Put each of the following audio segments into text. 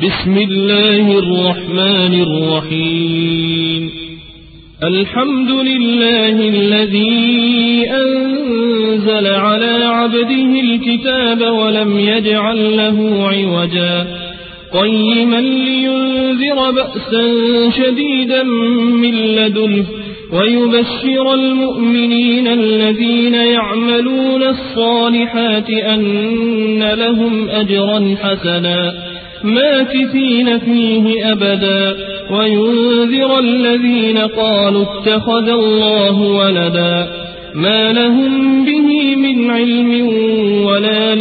بسم الله الرحمن الرحيم. الحمد لله الذي أنزل على عبده الكتاب ولم يجعل له عوجا قيما لينذر بأسا شديدا من لدنه ويبشر المؤمنين الذين يعملون الصالحات أن لهم أجرا حسنا ماكثين فيه أبدا وينذر الذين قالوا اتخذ الله ولدا ما لهم به من علم ولا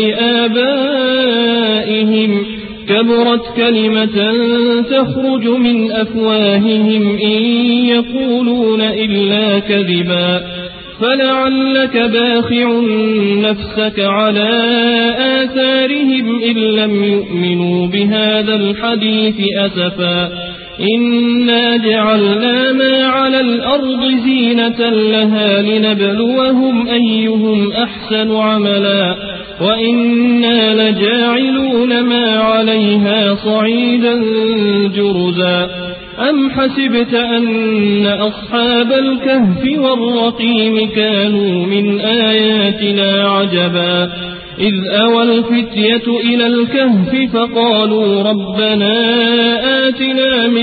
لآبائهم كبرت كلمة تخرج من أفواههم إن يقولون إلا كذبا فلعلك باخع نفسك على آثارهم إن لم يؤمنوا بهذا الحديث أسفا إنا جعلنا ما على الأرض زينة لها لنبلوهم أيهم أحسن عملا وإنا لجاعلون ما عليها صعيدا جرزا أم حسبت أن أصحاب الكهف والرقيم كانوا من آياتنا عجبا إذ أوى الفتية إلى الكهف فقالوا ربنا آتنا من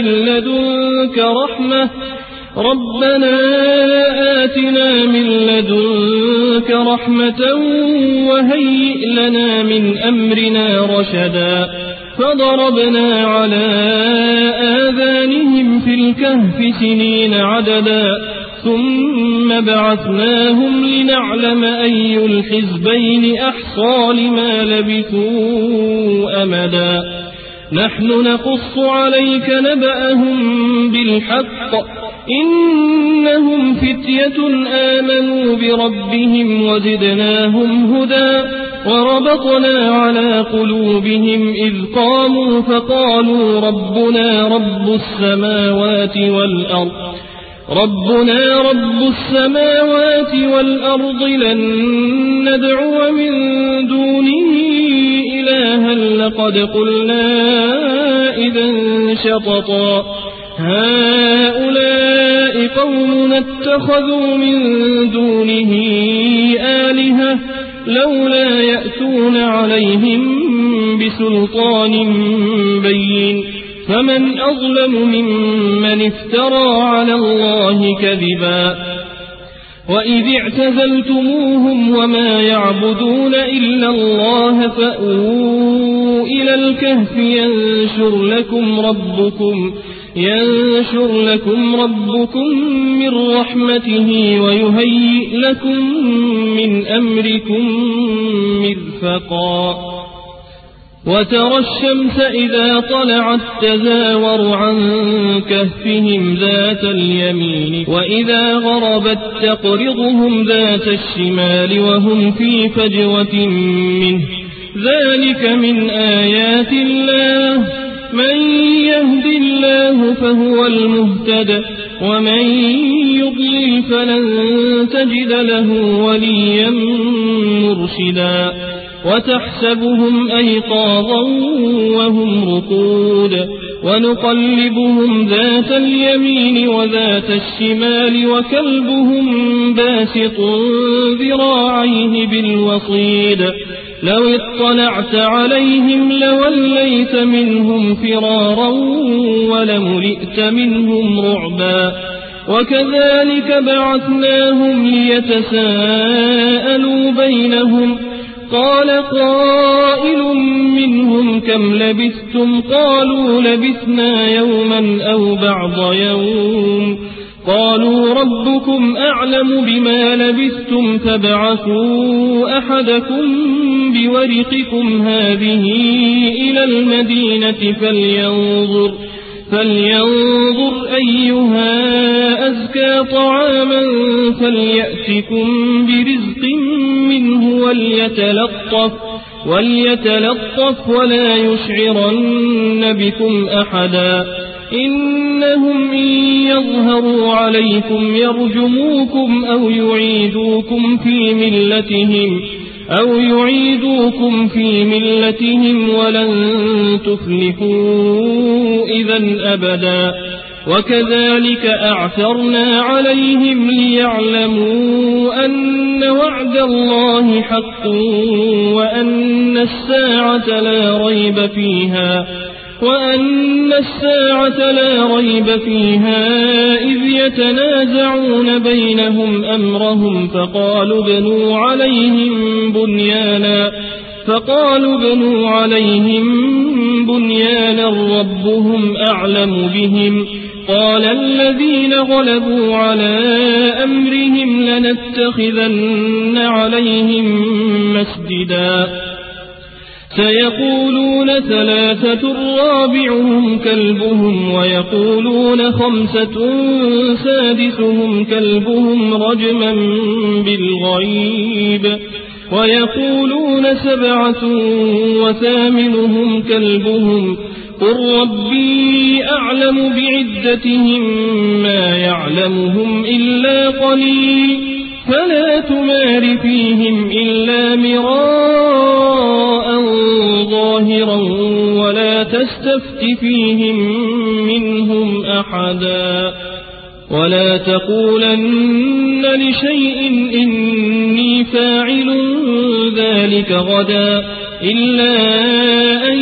لدنك رحمة وهيئ لنا من أمرنا رشدا فضربنا على آذانهم في الكهف سنين عددا ثم بعثناهم لنعلم أي الحزبين أحصى لما لبثوا أمدا نحن نقص عليك نبأهم بالحق إنهم فتية آمنوا بربهم وزدناهم هدى وربطنا على قلوبهم إذ قاموا فقالوا ربنا رب السماوات والأرض لن ندعو من دونه إلها لقد قلنا إذا شططا هؤلاء قومنا اتخذوا من دونه آلهة لولا يأتون عليهم بسلطان بين فمن أظلم ممن افترى على الله كذبا وإذ اعتزلتموهم وما يعبدون إلا الله فأووا إلى الكهف ينشر لكم ربكم من رحمته ويهيئ لكم من أمركم مرفقا وترى الشمس إذا طلعت تزاور عن كهفهم ذات اليمين وإذا غربت تقرضهم ذات الشمال وهم في فجوة منه ذلك من آيات الله من يهد الله فهو المهتد ومن يضلل فلن تجد له وليا مرشدا وتحسبهم أيقاظا وهم رقود ونقلبهم ذات اليمين وذات الشمال وكلبهم باسط ذراعيه بالوصيد لو اطلعت عليهم لوليت منهم فرارا ولملئت منهم رعبا وكذلك بعثناهم ليتساءلوا بينهم قال قائل منهم كم لبثتم قالوا لبثنا يوما أو بعض يوم قالوا ربكم أعلم بما لبثتم فابعثوا أحدكم بورقكم هذه إلى المدينة فلينظر أيها أزكى طعاما فليأتكم برزق منه وليتلطف ولا يشعرن بكم أحدا إنهم إن يظهروا عليكم يرجموكم أو يعيدوكم في ملتهم أو يعيدوكم في ملتهم ولن تفلحوا إذا أبدا وكذلك أعثرنا عليهم ليعلموا أن وعد الله حق وأن الساعة لا ريب فيها إذ يتنازعون بينهم أمرهم فقالوا ابنوا عليهم بنيانا ربهم أعلم بهم قال الذين غلبوا على أمرهم لنتخذن عليهم مسجدا سيقولون 3 رابعهم كلبهم ويقولون 5 سادسهم كلبهم رجما بالغيب ويقولون 7 وثامنهم كلبهم قل ربي أعلم بعدتهم ما يعلمهم إلا قليل فلا تمار فيهم إلا مراء ظاهرا ولا تستفت فيهم منهم أحدا ولا تقولن لشيء إني فاعل ذلك غدا إلا أن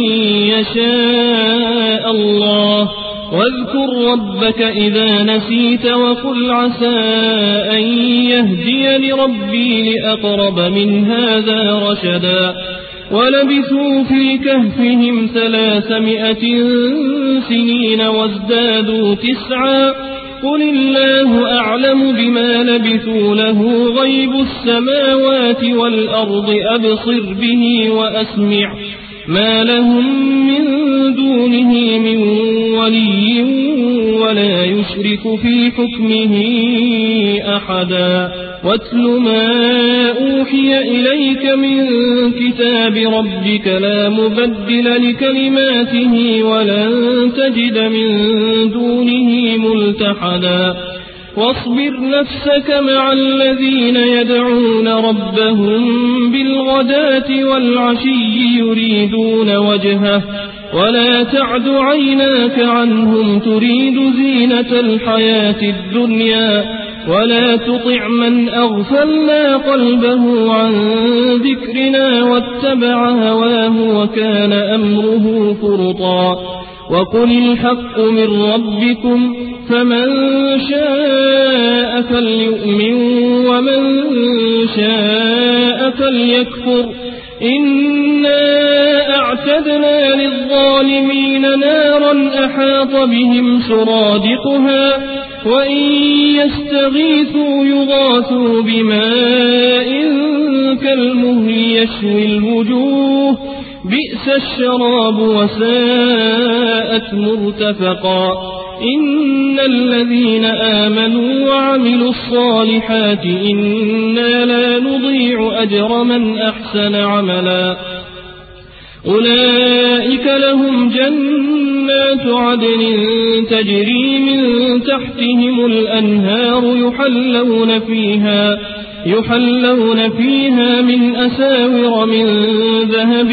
يشاء الله واذكر ربك إذا نسيت وقل عسى أن يهديني ربي لأقرب من هذا رشدا ولبثوا في كهفهم 300 سنين وازدادوا 9 قل الله أعلم بما لبثوا له غيب السماوات والأرض أبصر به وأسمع ما لهم من دونه من ولي ولا يشرك في حكمه أحدا واتل ما أوحي إليك من كتاب ربك لا مبدل لكلماته ولن تجد من دونه ملتحدا واصبر نفسك مع الذين يدعون ربهم بالغداة والعشي يريدون وجهه ولا تعد عيناك عنهم تريد زينة الحياة الدنيا ولا تطع من أغفلنا قلبه عن ذكرنا واتبع هواه وكان أمره فرطا وقل الحق من ربكم فمن شاء فليؤمن ومن شاء فليكفر إنا أعتدنا للظالمين نارا أحاط بهم سرادقها وإن يستغيثوا يغاثوا بماء كالمهل يشوي الوجوه بئس الشراب وساءت مرتفقا إن الذين آمنوا وعملوا الصالحات إنا لا نضيع أجر من أحسن عملا أولئك لهم جنات عدن تجري من تحتهم الأنهار يحلون فيها من أساور من ذهب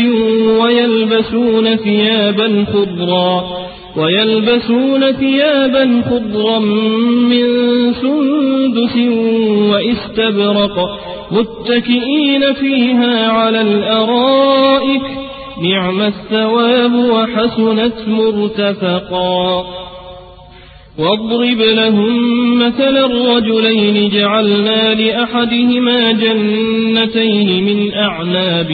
ويلبسون ثيابا خضرا من سندس واستبرق متكئين فيها على الأرائك نعم الثواب وحسنت مرتفقا واضرب لهم مثل الرجلين جعلنا لأحدهما جنتين من أعناب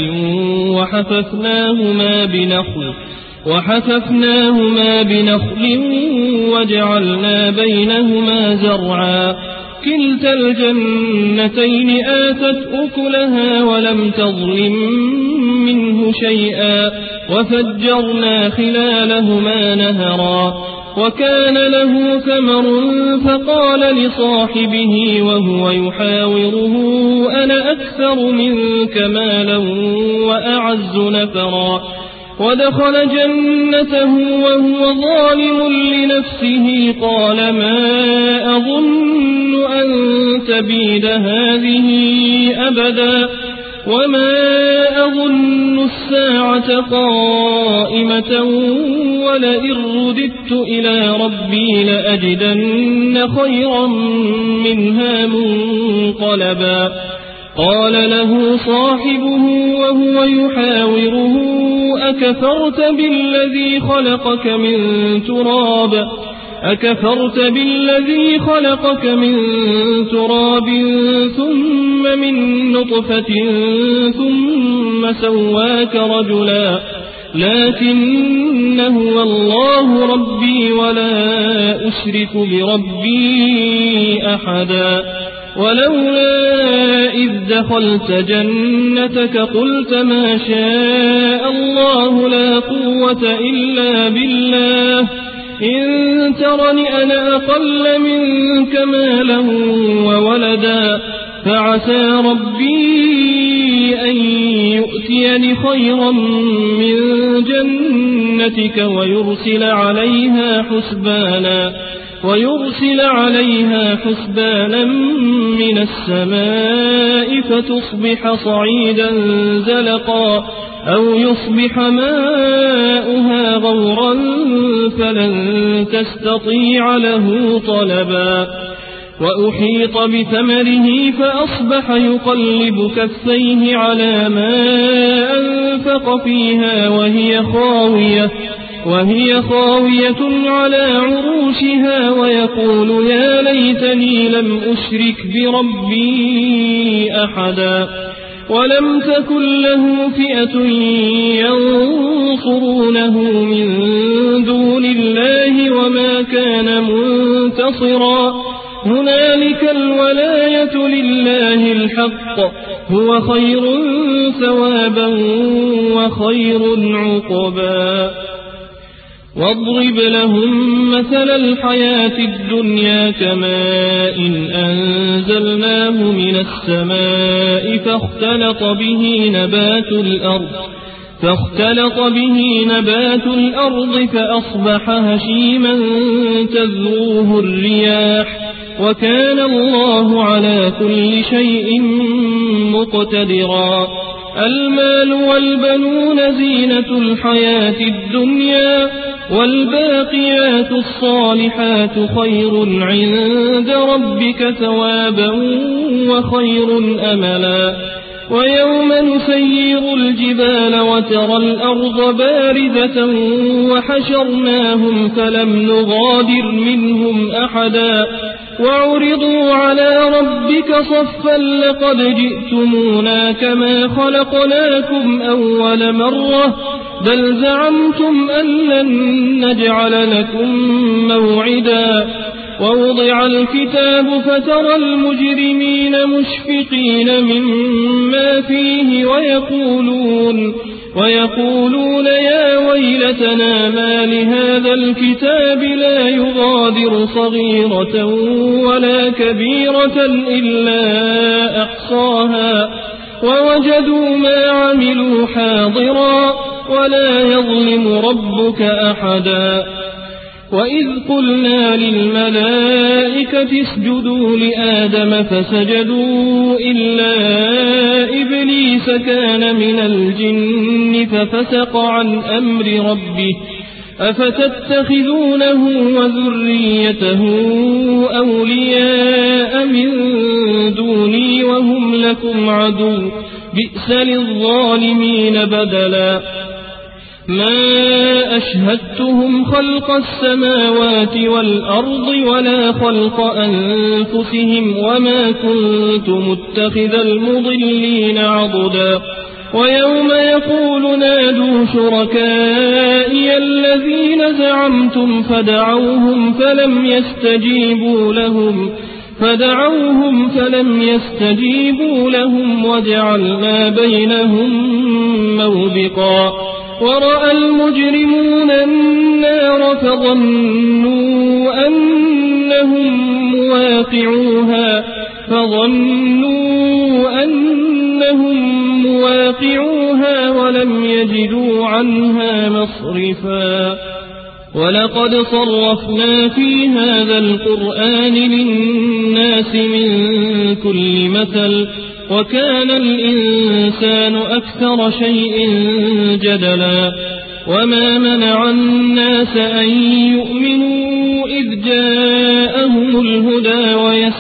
وحففناهما بنخل وجعلنا بينهما زرعا كلتا الجنتين آتت أكلها ولم تظلم منه شيئا وفجرنا خلالهما نهرا وكان له ثمر فقال لصاحبه وهو يحاوره أنا أكثر منك مالا وأعز نفرا ودخل جنته وهو ظالم لنفسه قال ما أظن أن تبيد هذه أبدا وما أظن الساعة قائمة ولئن رددت إلى ربي لأجدن خيرا منها منقلبا قال له صاحبه وهو يحاوره أكفرت بالذي خلقك من تراب ثم من نطفة ثم سواك رجلا لكن هو الله ربي ولا أشرك بربي أحدا ولولا إذ دخلت جنتك قلت ما شاء الله لا قوة إلا بالله إن ترني أنا أقل منك مالا وولدا فعسى ربي أن يؤتيني خيرا من جنتك ويرسل عليها حسبانا من السماء فتصبح صعيدا زلقا أو يصبح ماؤها غورا فلن تستطيع له طلبا وأحيط بثمره فأصبح يقلب كفيه على ما أنفق فيها وهي خاوية على عروشها ويقول يا ليتني لم أشرك بربي أحدا ولم تكن له فئة ينصرونه من دون الله وما كان منتصرا هنالك الولاية لله الحق هو خير ثوابا وخير عقبا واضرب لهم مثل الحياة الدنيا كماء أنزلناه من السماء فاختلط به نبات الأرض فأصبح هشيما تذروه الرياح وكان الله على كل شيء مقتدرا المال والبنون زينة الحياة الدنيا والباقيات الصالحات خير عند ربك ثوابا وخير أملا ويوم نسير الجبال وترى الأرض باردة وحشرناهم فلم نغادر منهم أحدا وعرضوا على ربك صفا لقد جئتمونا كما خلقناكم أول مرة بل زعمتم أن لن نجعل لكم موعدا ووضع الكتاب فترى المجرمين مشفقين مما فيه ويقولون يا ويلتنا ما لهذا الكتاب لا يغادر صغيرة ولا كبيرة إلا أحصاها ووجدوا ما عملوا حاضرا ولا يظلم ربك أحدا وإذ قلنا للملائكة اسجدوا لآدم فسجدوا إلا إبليس كان من الجن ففسق عن أمر ربه أفتتخذونه وذريته أولياء من دوني وهم لكم عدو بئس للظالمين بدلا ما أشهدتهم خلق السماوات والأرض ولا خلق أنفسهم وما كنت متخذ المضلين عضدا ويوم يقول نادوا شركائي الذين زعمتم فدعوهم فلم يستجيبوا لهم وجعلنا بينهم موبقا ورأى المجرمون النار فظنوا أنهم مواقعوها ولم يجدوا عنها مصرفا ولقد صرفنا في هذا القرآن للناس من كل مثل وكان الإنسان أكثر شيء جدلا وما منع الناس أن يؤمنوا إذ جاءهم الهدى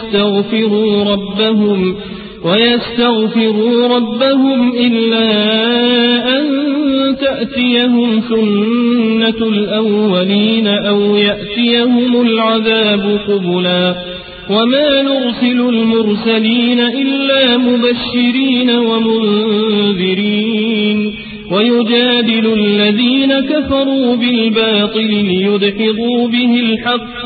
ويستغفروا ربهم إلا أن تأتيهم سنة الأولين أو يأتيهم العذاب قبلا وما نرسل المرسلين إلا مبشرين ومنذرين ويجادل الذين كفروا بالباطل ليدحضوا به الحق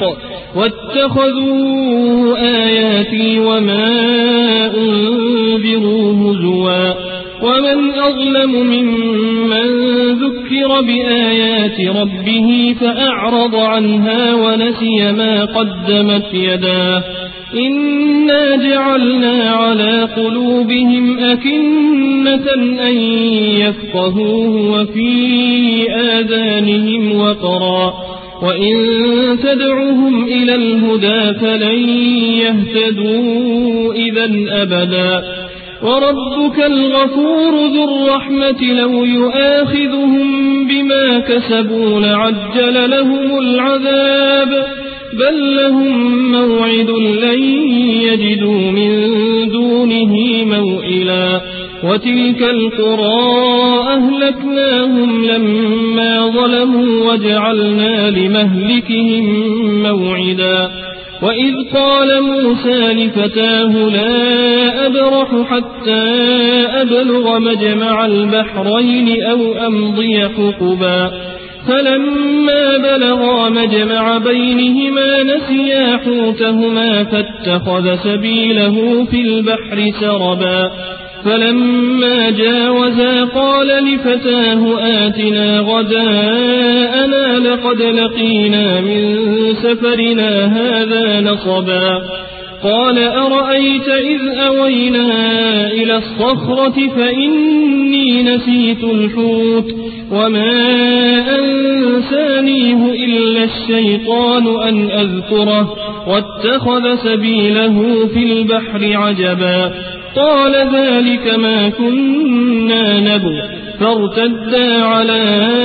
واتخذوا آياتي وما أنذروا هزوا ومن أظلم ممن ذكر بآيات ربه فأعرض عنها ونسي ما قدمت يداه إنا جعلنا على قلوبهم أكنة أن يفقهوه وفي آذانهم وقرا وإن تدعهم إلى الهدى فلن يهتدوا إذا أبدا وربك الغفور ذو الرحمة لو يؤاخذهم بما كسبوا لعجل لهم العذاب بل لهم موعد لن يجدوا من دونه موئلا وتلك القرى أهلكناهم لما ظلموا وجعلنا لمهلكهم موعدا وإذ قال موسى لفتاه لا أبرح حتى أبلغ مجمع البحرين أو أمضي حقبا فلما بلغا مجمع بينهما نسيا حوتهما فاتخذ سبيله في البحر سربا فلما جاوزا قال لفتاه آتنا غداءنا لقد لقينا من سفرنا هذا نصبا قال أرأيت إذ أوينا إلى الصخرة فإني نسيت الحوت وما أنسانيه إلا الشيطان أن أذكره واتخذ سبيله في البحر عجبا قال ذلك ما كنا نبغ فارتدا على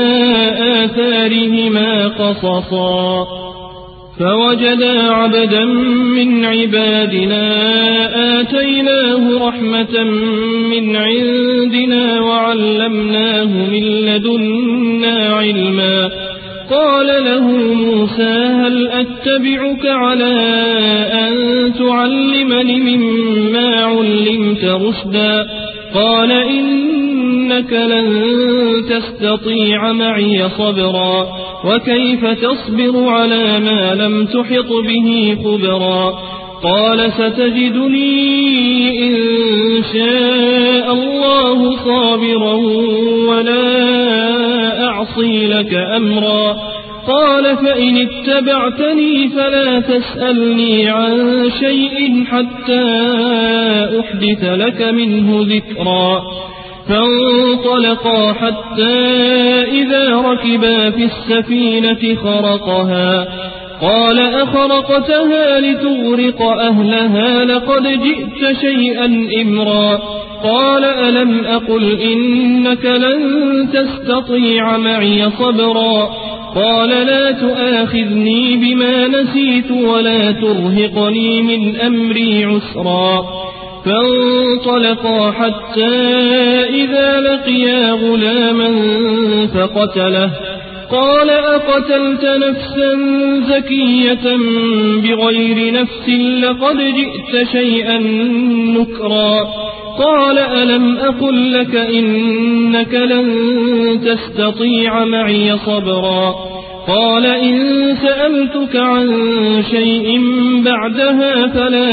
آثارهما قصصا فوجدا عبدا من عبادنا آتيناه رحمة من عندنا وعلمناه من لدنا علما قال له موسى هل أتبعك على أن تعلمني مما علمت رشدا قال إنك لن تستطيع معي صبرا وكيف تصبر على ما لم تحط به خبرا قال ستجدني إن شاء الله صابرا ولا أعصي لك أمرا قال فإن اتبعتني فلا تسألني عن شيء حتى أحدث لك منه ذكرا فانطلقا حتى إذا ركبا في السفينة خرقها قال أخرقتها لتغرق أهلها لقد جئت شيئا إمرا قال ألم أقل إنك لن تستطيع معي صبرا قال لا تؤاخذني بما نسيت ولا ترهقني من أمري عسرا فانطلقا حتى إذا لقيا غلاما فقتله قال أقتلت نفسا زكية بغير نفس لقد جئت شيئا نكرا قال ألم أقل لك إنك لن تستطيع معي صبرا قال إن سألتك عن شيء بعدها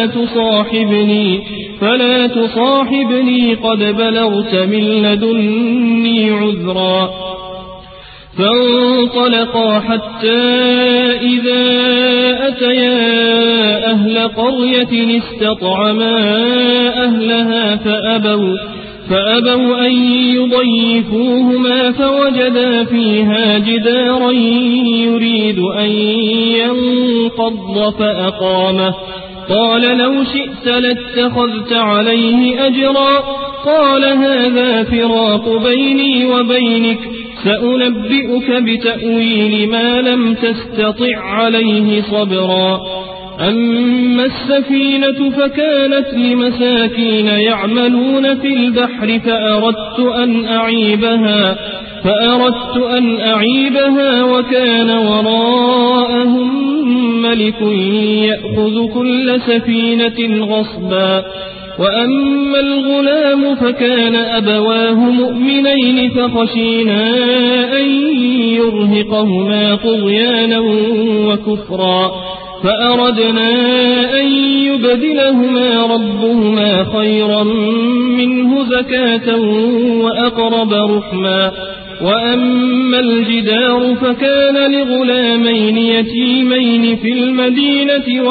فلا تصاحبني قد بلغت من لدني عذرا فانطلقا حتى إذا أتيا أهل قرية استطعما أهلها فأبوا أن يضيفوهما فوجدا فيها جدارا يريد أن ينقض فأقامه قال لو شئت لاتخذت عليه أجرا قال هذا فراق بيني وبينك سأنبئك بتأويل ما لم تستطع عليه صبرا أما السفينة فكانت لمساكين يعملون في البحر فأردت أن أعيبها وكان وراءهم ملك يأخذ كل سفينة غصبا وأما الغلام فكان أبواه مؤمنين فخشينا أن يرهقهما طغيانا وكفرا فأردنا أن يبدلهما ربهما خيرا منه زكاة وأقرب رحما وأما الجدار فكان لغلامين يتيمين في المدينة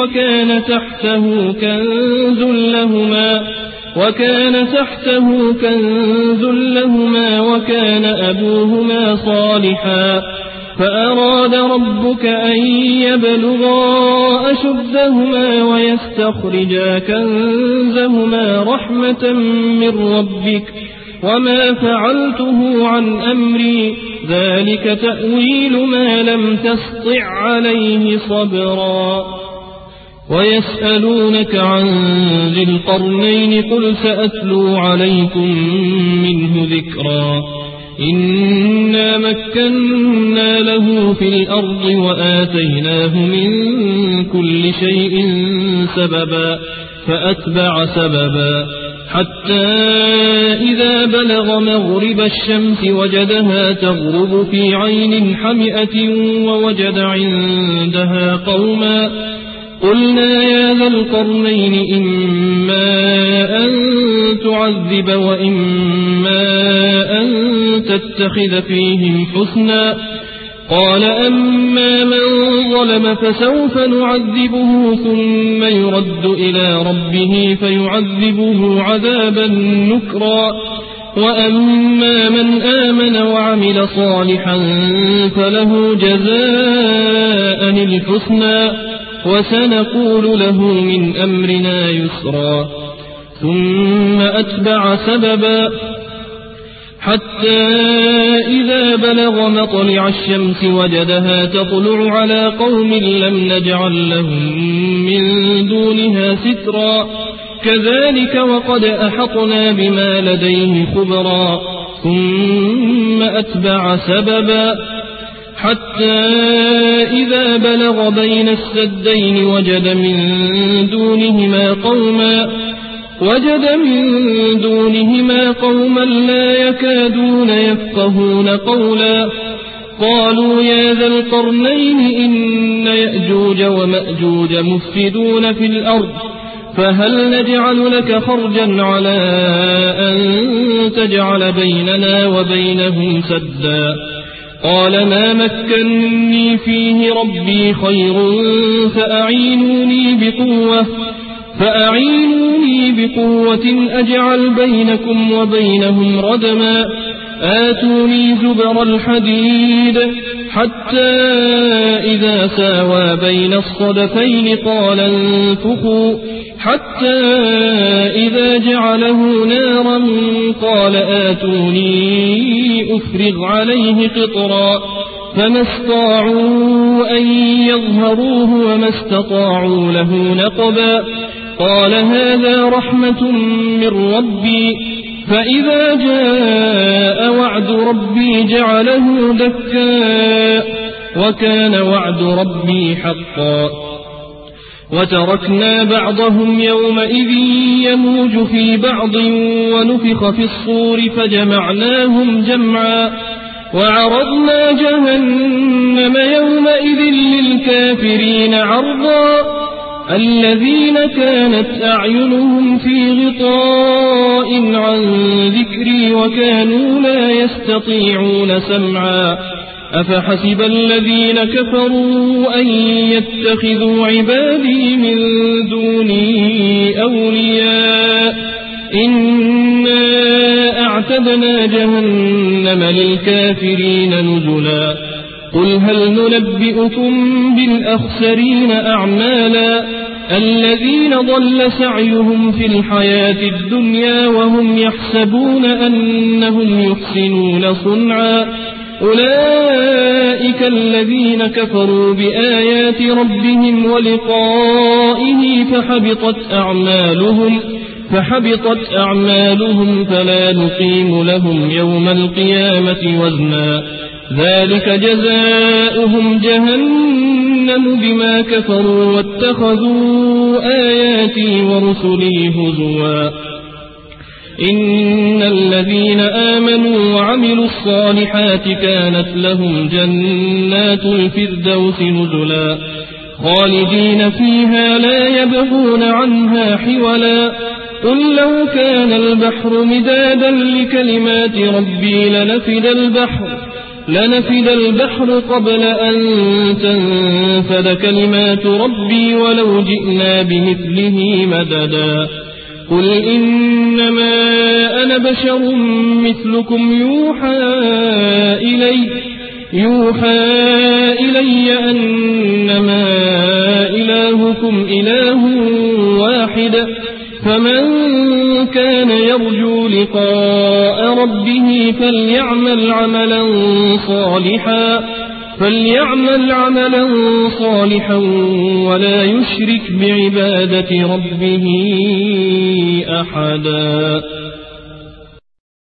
وكان تحته كنز لهما وكان أبوهما صالحا فأراد ربك أن يبلغا أشدهما ويستخرجا كنزهما رحمة من ربك وما فعلته عن أمري ذلك تأويل ما لم تسطع عليه صبرا ويسألونك عن ذي القرنين قل سأتلو عليكم منه ذكرا إنا مكنا له في الأرض وآتيناه من كل شيء سببا فأتبع سببا حتى إذا بلغ مغرب الشمس وجدها تغرب في عين حمئة ووجد عندها قوما قلنا يا ذا القرنين إما أن تعذب وإما أن تتخذ فيهم حسنا قال أما من ظلم فسوف نعذبه ثم يرد إلى ربه فيعذبه عذابا نكرا وأما من آمن وعمل صالحا فله جزاء الحسنى وسنقول له من أمرنا يسرا ثم أتبع سببا حتى إذا بلغ مطلع الشمس وجدها تطلع على قوم لم نجعل لهم من دونها سترا كذلك وقد أحطنا بما لديه خبرا ثم أتبع سببا حتى إذا بلغ بين السدين وجد من دونهما قوما لا يكادون يفقهون قولا قالوا يا ذا القرنين إن يأجوج ومأجوج مفسدون في الأرض فهل نجعل لك خرجا على أن تجعل بيننا وبينهم سدا قال ما مكنني فيه ربي خير فأعينوني بقوة أجعل بينكم وبينهم ردما آتوني زبر الحديد حتى إذا ساوى بين الصدفين قال انفخوا حتى إذا جعله نارا قال آتوني أفرغ عليه قطرا فما استطاعوا أن يظهروه وما استطاعوا له نقبا قال هذا رحمة من ربي فإذا جاء وعد ربي جعله دكا وكان وعد ربي حقا وتركنا بعضهم يومئذ يموج في بعض ونفخ في الصور فجمعناهم جمعا وعرضنا جهنم يومئذ للكافرين عرضا الذين كانت أعينهم في غطاء عن ذكري وكانوا لا يستطيعون سمعا أفحسب الذين كفروا أن يتخذوا عبادي من دوني أولياء إنا أعتدنا جهنم للكافرين نزلا قل هل ننبئكم بالأخسرين أعمالا الذين ضل سعيهم في الحياة الدنيا وهم يحسبون أنهم يحسنون صنعا أولئك الذين كفروا بآيات ربهم ولقائه فحبطت أعمالهم فلا نقيم لهم يوم القيامة وزنا ذلك جزاؤهم جهنم بما كفروا واتخذوا آياتي ورسلي هزوا إن الذين آمنوا وعملوا الصالحات كانت لهم جنات الفردوس نزلا خالدين فيها لا يبغون عنها حولا قل لو كان البحر مدادا لكلمات ربي لنفد البحر قبل أن تنفد كلمات ربي ولو جئنا بمثله مددا قل إنما أنا بشر مثلكم يوحى إلي أنما إلهكم إله واحد فمن كان يرجو لقاء ربه فليعمل عملا صالحا ولا يشرك بعبادة ربه أحدا.